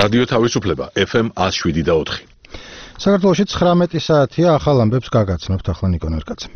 რადიო თავისუფლება FM 107.4. საქართველოში 19 საათია, ახალ ამბებს გაგაცნობთ ახლა ნიკონ ერკაძე.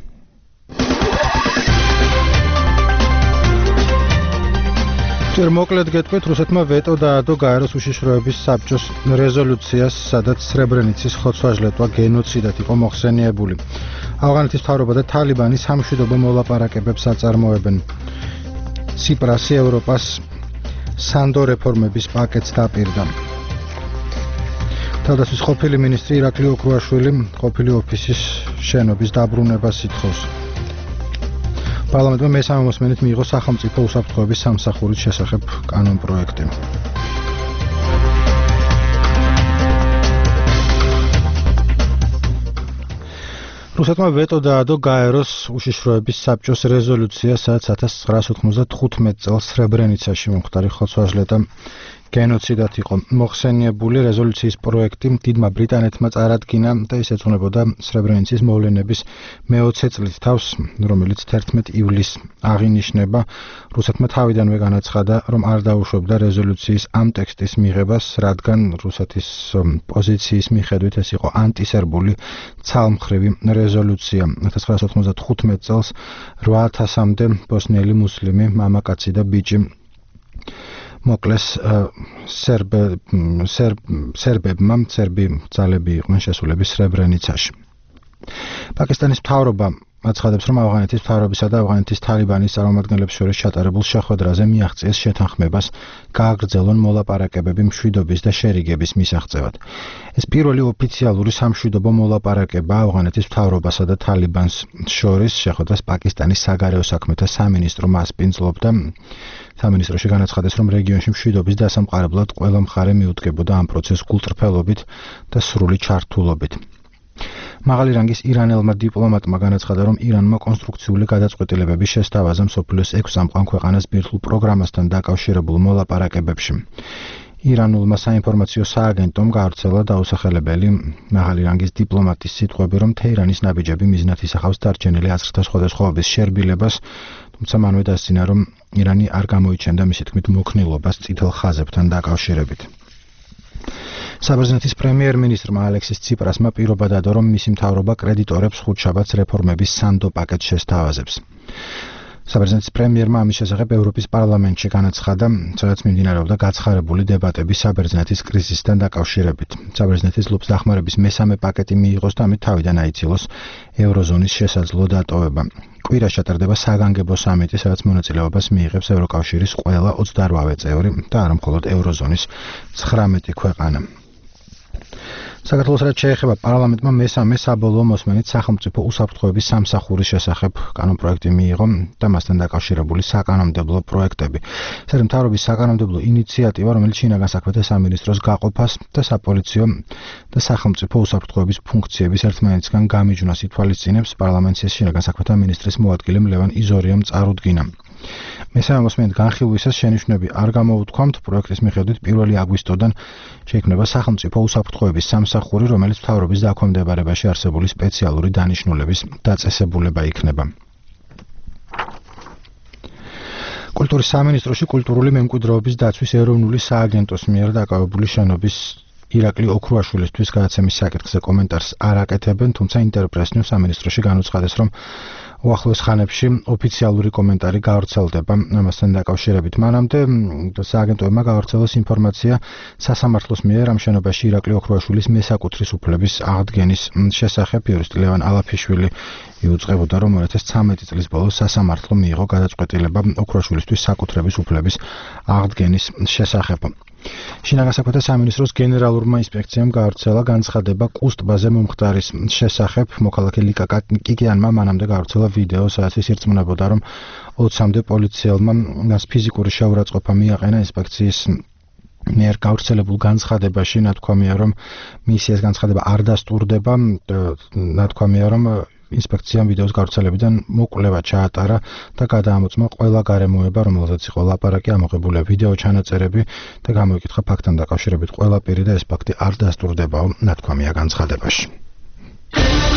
ჯერ მოკლედ გეტყვით, რუსეთმა ვეტო დაადო გაეროს უშიშროების საბჭოს რეზოლუციას, სადაც სრებრენიცის ხოცვა-ჟლეტვა გენოციდად იყო მოხსენიებული. ავღანეთის მთავრობა და თალიბანი სამშვიდობო მოლაპარაკებებს აწარმოებენ. ციპრასი ევროპას სანდო რეფორმების პაკეტს დაპირდა. თავდაცვის ყოფილი მინისტრი ირაკლი ოქრუაშვილი ყოფილი ოფისის შენობის დაბრუნებას ითხოვს. პარლამენტმა მესამე მოსმენით მიიღო სახელმწიფო უსაფრთხოების სამსახურის შესახებ კანონპროექტი. რუსეთმა ვეტო დაადო გაეროს უშიშროების საბჭოს რეზოლუციას, სადაც 1995 წელს სრებრენიცაში მომხდარი ხოცვა-ჟლეტა გენოციდად იყო მოხსენიებული. რეზოლუციის პროექტი დიდმა ბრიტანეთმა წარადგინა და ის ეძღვნებოდა სრებრენიცის მოვლენების მე-20 წლის თავს, რომელიც 11 ივლისს აღინიშნება. რუსეთმა თავიდანვე განაცხადა, რომ არ დაუშვებდა რეზოლუციის ამ ტექსტის მიღებას, რადგან რუსეთის პოზიციის მიხედვით ეს იყო ანტისერბული ცალმხრივი რეზოლუცია. 1995 წელს 8000-მდე ბოსნიელი მუსლიმი, მამაკაცი და ბიჭი მოკლეს სერბებმა, სერბი ძალები იყვნენ შესულები სრებრენიცაში. პაკისტანის მთავრობა აცხადებს, რომ ავღანეთის მთავრობისა და ავღანეთის თალიბანის წარმომადგენლებს შორის ჩატარებულ შეხვედრაზე მიაღწიეს შეთანხმებას გააგრძელონ მოლაპარაკებები მშვიდობის და შერიგების მისაღწევად. ეს პირველი ოფიციალური სამშვიდობო მოლაპარაკება ავღანეთის მთავრობასა და თალიბანს შორის. შეხვედრას პაკისტანის საგარეო საქმეთა სამინისტრო მასპინძლობდა. სამინისტროში განაცხადეს, რომ რეგიონში მშვიდობის დასამყარებლად ყველა მხარე მიუდგებოდა ამ პროცესს გულწრფელობით და სრული ჩართულობით. მაღალი რანგის ირანელმა დიპლომატმა განაცხადა, რომ ირანმა კონსტრუქციული გადაწყვეტილებების შესთავაზა მსოფლიოს 6 წამყვან ქვეყანას ბირთვულ პროგრამასთან დაკავშირებულ მოლაპარაკებებში. ირანულმა საინფორმაციო სააგენტომ გაავრცელა დაუსახელებელი მაღალი რანგის დიპლომატის სიტყვები, რომ თეირანის ნაბიჯები მიზნად ისახავს დარჩენილი აზრთა სხვადასხვაობის შერბილებას, თუმცა მანვე დასძინა, რომ ირანი არ გამოიჩენდა მისი თქმით მოქნილობას წითელ ხაზებთან დაკავშირებით. საბერძნეთის პრემიერ-მინისტრმა ალექსის ციპრასმა პირობა დადო, რომ მისი მთავრობა კრედიტორებს ხუთშაბათს რეფორმების სანდო პაკეტს შესთავაზებს. საბერძნეთის პრემიერმა ამის შესახებ ევროპის პარლამენტში განაცხადა, სადაც მიმდინარეობდა გაცხარებული დებატები საბერძნეთის კრიზისთან დაკავშირებით. საბერძნეთის ლობს დახმარების მესამე პაკეტი მიიღოს და ამით თავიდან აიცილოს ევროზონის შესაძლო დატოვება. კვირას ჩატარდება საგანგებო სამიტი, სადაც მონაწილეობას მიიღებს ევროკავშირის ყველა 28 წევრი და არა მხოლოდ ევროზონის 19 ქვეყანა. საქართველოს რაც შეეხება პარლამენტმა მესამე საბოლოო მოსმენით სახელმწიფო უსაფრთხოების სამსახურის შესახებ კანონპროექტი მიიღო და მასთან დაკავშირებული საკანონმდებლო პროექტები. ეს მთავრობის საკანონმდებლო ინიციატივა, რომელიც შინაგან საქმეთა სამინისტროს გაყოფას და საპოლიციო და სახელმწიფო უსაფრთხოების ფუნქციების ერთმანეთისგან გამიჯვნას ითვალისწინებს. პარლამენტის შინაგან საქმეთა მინისტრის მოადგილემ ლევან იზორიამ წარუდგინა. მესამე მოსმენით განხილვისას შენიშვნები არ გამოუთქვამთ. პროექტის მიხედვით 1 აგვისტოდან შეიქმნება სახელმწიფო უსაფრთხოების სამსახური, რომელიც მთავრობის დაქვემდებარებაში არსებული სპეციალური დანიშნულების დაწესებულება იქნება. კულტურის სამინისტროში კულტურული მემკვიდრეობის დაცვის ეროვნული სააგენტოს მიერ დაკავებული შენობის ირაკლი ოქრუაშვილისთვის გადაცემის საკითხზე კომენტარს არ აკეთებენ, თუმცა ინტერპრესნიუ სამინისტროში განუცხადეს, რომ უახლოეს ხანებში ოფიციალური კომენტარი გავრცელდება ამასთან დაკავშირებით. მანამდე სააგენტოებმა გავრცელეს ინფორმაცია სასამართლოს მიერ ამ შენობაში ირაკლი ოქრუაშვილის მესაკუთრის უფლების აღდგენის შესახებ. იურისტი ლევან ალაფიშვილი იუწყებოდა, რომ 2013 წლის ბოლოს სასამართლო მიიღო გადაწყვეტილება ოქრუაშვილისთვის საკუთრების უფლების აღდგენის შესახებ. შინაგან საქმეთა სამინისტროს გენერალურმა ინსპექციამ გავრცელა განცხადება კუს ტბაზე მომხდარის შესახებ. მოქალაქე ლიკა კიკიანმა მანამდე გავრცელა ვიდეო, სადაც ის ირწმუნებოდა, რომ 20-მდე პოლიციელმა მას ფიზიკური შეურაცხყოფა მიაყენა. ინსპექციის მიერ გავრცელებულ განცხადებაში ნათქვამია, რომ მისიას განცხადება არ დასტურდება. ნათქვამია, რომ ინსპექციამ ვიდეოს გავრცელებიდან მოკვლევა ჩაატარა და გადაამოწმა ყველა გარემოება, რომელზეც იყო ლაპარაკი, ამოღებულია ვიდეო ჩანაწერები და გამოიკითხა ფაქტთან დაკავშირებით ყველა პირი და ეს ფაქტი არ დასტურდებაო, ნათქვამია განცხადებაში.